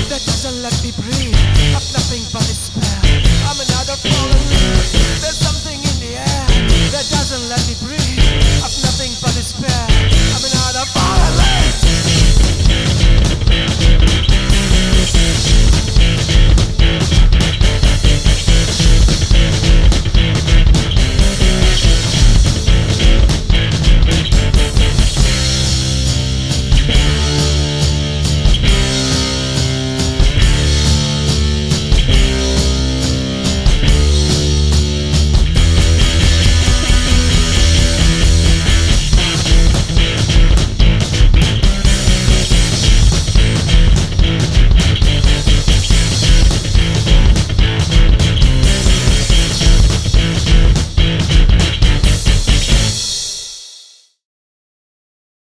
that doesn't let me breathe. I've nothing but despair. I'm another fallen leaf. There's something in the air that doesn't let me breathe. I've nothing but despair. I'm another fallen